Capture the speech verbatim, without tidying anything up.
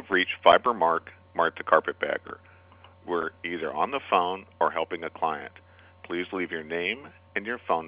have reached Fiber Mark, Mark the Carpetbagger. We're either on the phone or helping a client. Please leave your name and your phone